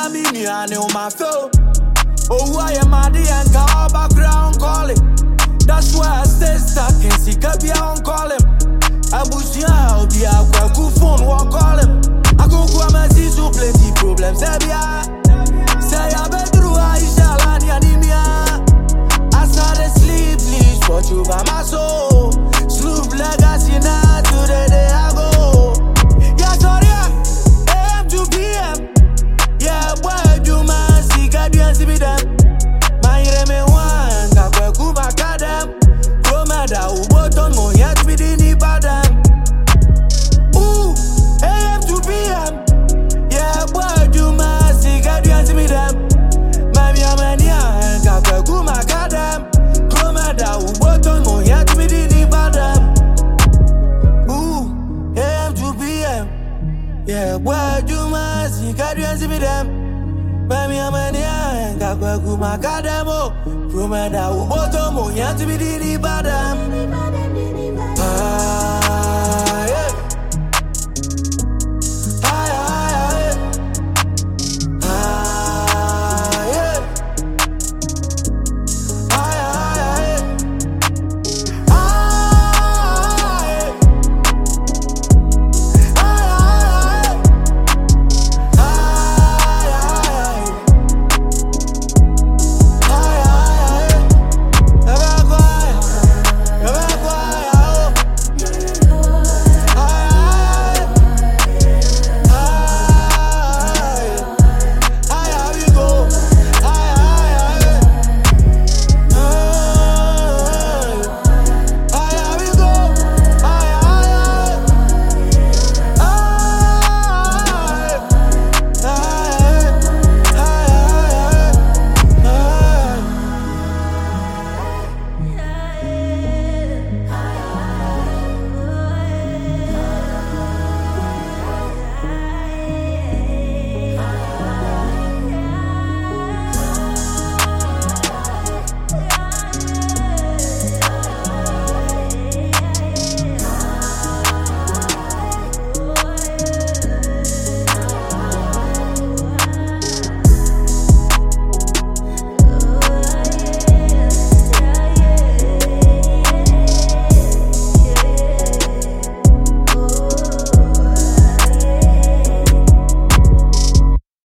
Tia mini ane o my feel. Oh, I am a and car background calling. That's why I stay stuck and see Kabia on call him. I bush ya, I'll be a good phone, walk call him. I go to my see so plenty problems. Say I bet through I shall anemia. I started sleep, please, but you by my soul. Sloop legacy now to the day I go. Yeah, sorry, AM to PM. Yeah, boy, you man, see, God, you see me them. My reme one, Kakwaku Makadam. Promada, Uboton, Moyat, with any badam. Ooh, AM to PM. Yeah, boy, you man, see, God, you see me them. My Yamania, Kakwaku Makadam. Promada, Uboton, Moyat, with any badam. Ooh, AM to PM. Yeah, boy, you man, see, God, you see me them. Mami amania, Kakwaku Makadamo. Promada, Uboton, Moyat, with any badam.